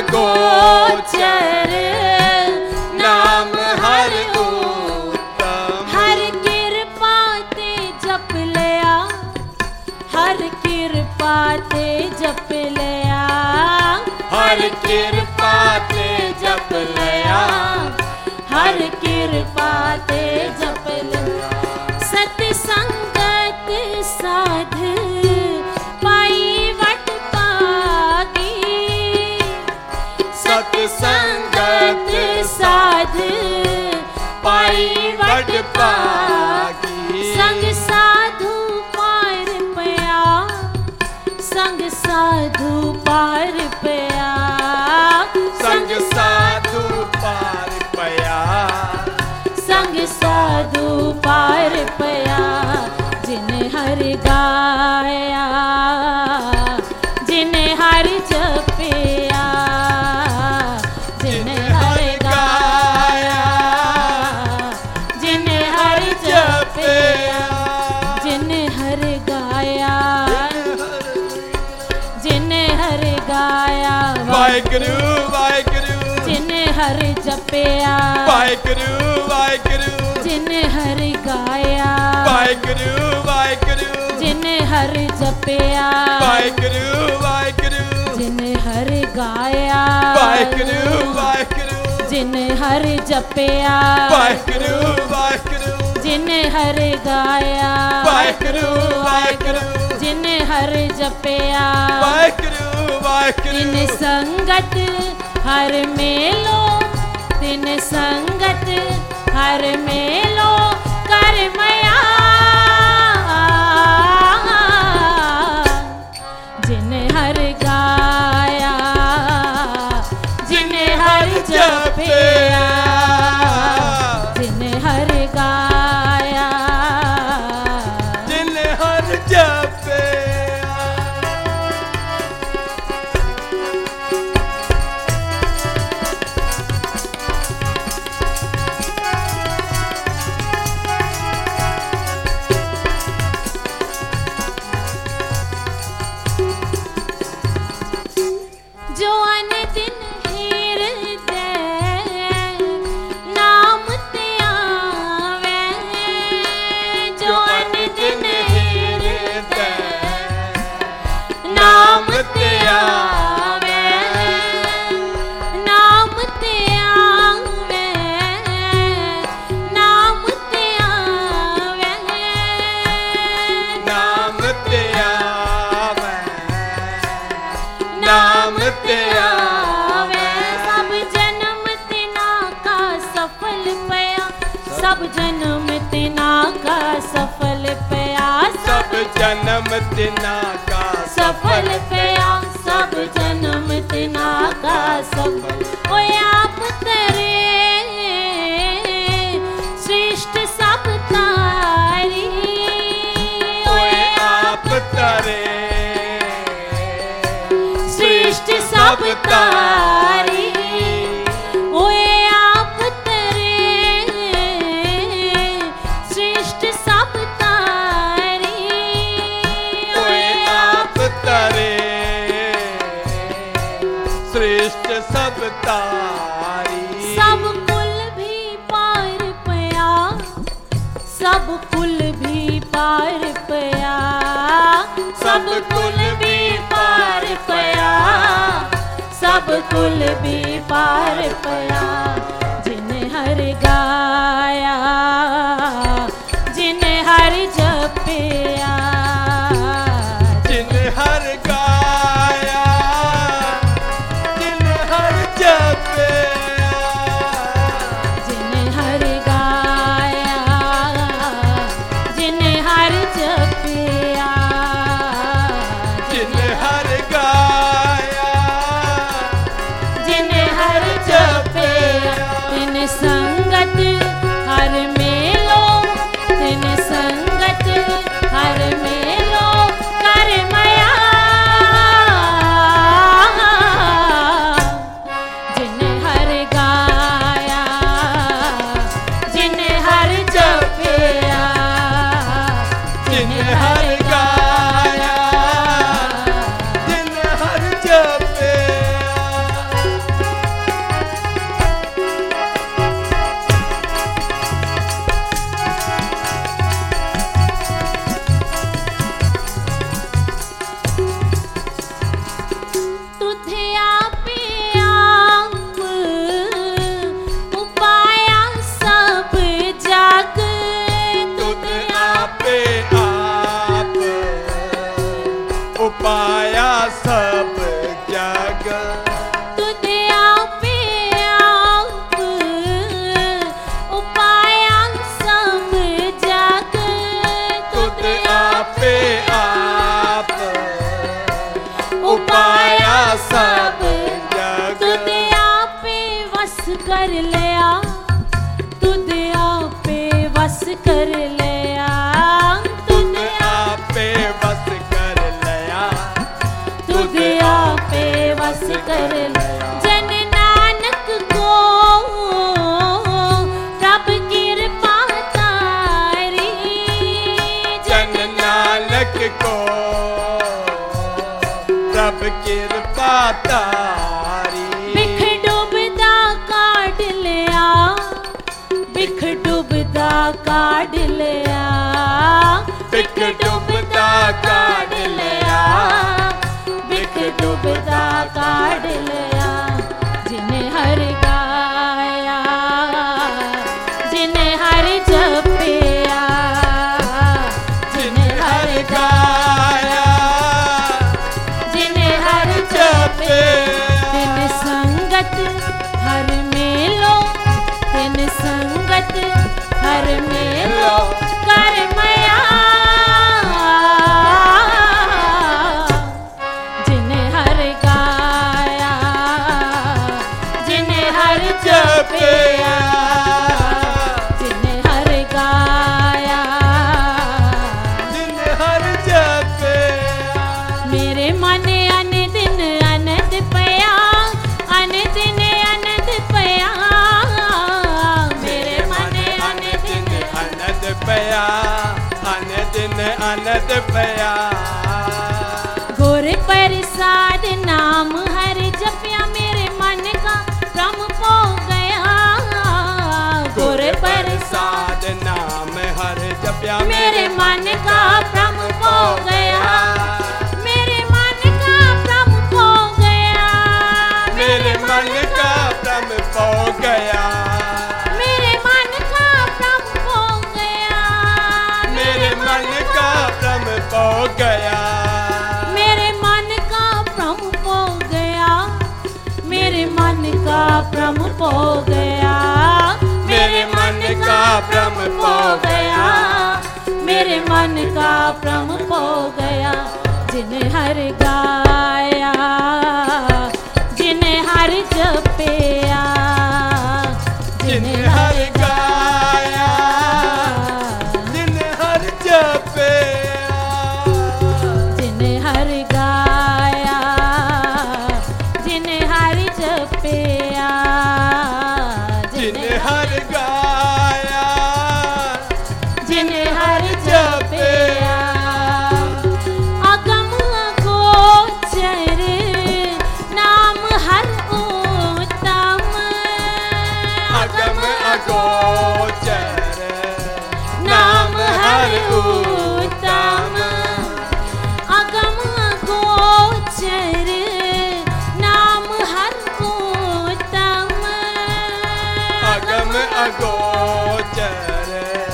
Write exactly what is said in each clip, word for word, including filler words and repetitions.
गोचर नाम हर उत्तम। हर कृपा ते जप लिया, हर कृपा ते जप लिया, हर कृपा ते जप लिया, हर कृपा ते जप लिया। सतसंगत साध पाई वट पागी, सतसंगत साध पाई वट पागी। संग साधु पार पया, संग साधु पार पया, संग साधु पार पया, संग साधु पार पया। जिन हर गाया, जिन हर जपिया, जिन हर गाया, जिन हर जपिया, जिन हर गाया, जिन हर गाया। वाहिगुरु वाहिगुरु, जिन हर जपिया, वाहिगुरु वाहिगुरु, जिन हर गाया, वाहिगुरु वाहिगुरु, जिन हर जपिया, वाहिगुरु वाहिगुरु, जिन हर गाया, वाहिगुरु वाहिगुरु, जिन हर जपिया, वाहिगुरु वाहिगुरु, जिन हर गाया, वाहिगुरु वाहिगुरु, जिन हर जपिया। वाहिगुरु वाहिगुरु। तिन संगत हर मेलो, तिन संगत हर मेलो कर मया। जिन हर गाया, जिन हर जपिया, जिन हर गाया, जिन हर जपिया। जो अन दिन हृदय नाम ते आवे, जो अन दिन हृदय नाम ते आवे, नाम ते आवे, नाम ते आवे, नाम ते आवे, नाम ते आवे। सब जन्म तिना का सफल पया, सब जन्म तिना का सफल पया, सब जन्म तिना का सफल पया, सब जन्म तिना का सफल। ओए आप तरे श्रेष्ठ सब तारी, ओए आप तरे श्रेष्ठ सब तारी, ओए आप तरे श्रेष्ठ सब तारी, ओए आप तरे श्रेष्ठ सब तारी। सब कुल भी पार पया, सब कुल भी पार पया, सब कुल भी पार पया, सब कुल भी पार पया। जिन हर गाया, जिन हर जपिया, जिन हर गाया, जिन हर जपिया, जिन हर गाया, जिन हर जपिया, जिन हर गाया, जिन हर जपिया। तिन संगत हर मेलो, तिन संगत हर मेलो। बस कर लिया, तुद आपे बस कर लिया, तुद आपे बस कर लिया, तुद आपे बस कर लिया। जन नानक को प्रभ कृपा तारी, जन नानक को प्रभ कृपा तारी। बिख डूबदा काढ़ लिया, बिख डूबदा काढ़ लिया, बिख डूबदा काढ़ लिया, बिख डूबदा काढ़ लिया। जिन्हें हर गाया, जिन्हें हर जपिया, जिन्हें हर गाया, जिन्हें हर जपे, तिन संगत हर मेलो, तिन संगत हर मेलो कर मया। जिन्हें हर गाया, जिन्हें हर जपिया, जिन्हें हर गाया, जिन्हें हर जपिया। मेरे मन अन दिन आनंद पया, अन दिन आनंद पया, मेरे मन अन दिन आनंद पया, अन दिन आनंद पया। गुर प्रसाद नाम हर जपिया, मेरे मन का भ्रम पो गया। गुर प्रसाद प्रसाद नाम हर जपिया, मेरे मन का भ्रम पो गया, मेरे मन का भ्रम पो गया, मेरे मन का भ्रम पो गया, मेरे मन का भ्रम पो गया, मेरे मन का भ्रम पो गया, मेरे मन का भ्रम पो गया, मेरे मन का भ्रम पो गया, मेरे मन का भ्रम पो गया, मेरे मन का भ्रम पो गया। जिन्हें हर गाया, जिन्हें हर जपिया, जिन्हें हर गाया, जिन्हें हर जपिया, जिन्हें हर गाया, जिन्हें हर जपिया, जिन्हें हर गाया, जिन्हें हर जपिया। अगम गोचर नाम हर उत्तम, अगम अगोचर नाम हर उत्तम, अगम गोचर नाम हर उत्तम, अगम अगोचर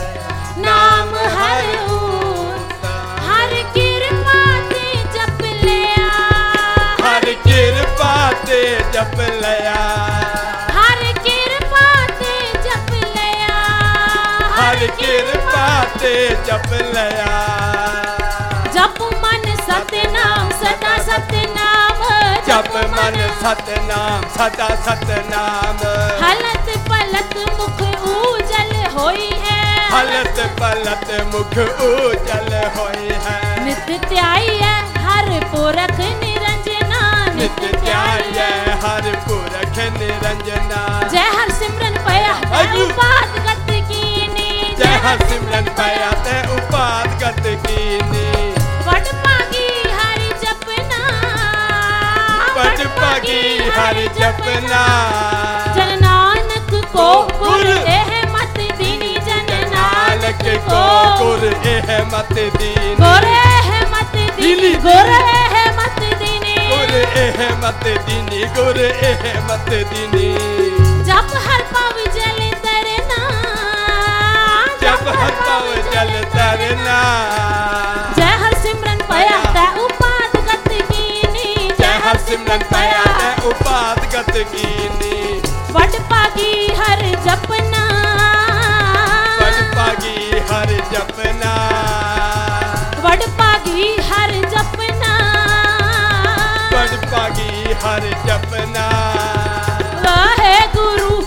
नाम हर उत्तम। हर कृपा ते जप लिया, हर कृपा ते जप लिया, हर कृपा ते जप लिया, हर कृपा ते जप लिया। जप मन सतनाम सदा सतनाम, जप मन सतनाम सदा सतनाम, हलत पलत मुख उजल होई है, हलत पलत मुख उजल होई है। नित्य त्याई है हर पुरख निरंजना, नित्य त्याय हर पुरख निरंजना, जय हर सिमरन पया वाहिगुरु। उपात गत कीनी, जय हर सिमरन पया ते उपात गत कीनी। वड पागी हरि जपना, बड़ पागी हरि जपना, जन नानक को गुर एह मत दीनी, जन नानक को गुर एह मत दीनी, गुर एह मत दीनी, गुर एह मत दीनी, गुर एह मत दीनी, गुर एह मत दीनी। जप हर पाव जल तरना, जप हर पाव जल तरना, जय हर सिमरन पया तै उपात गत कीनी, जय हर सिमरन पया ते उपात गत कीनी। वड पागी हर जपना, बड़ पागी हर जपना, वड पागी हर जपना, बड़ पागी हर जपना। वाहे गुरु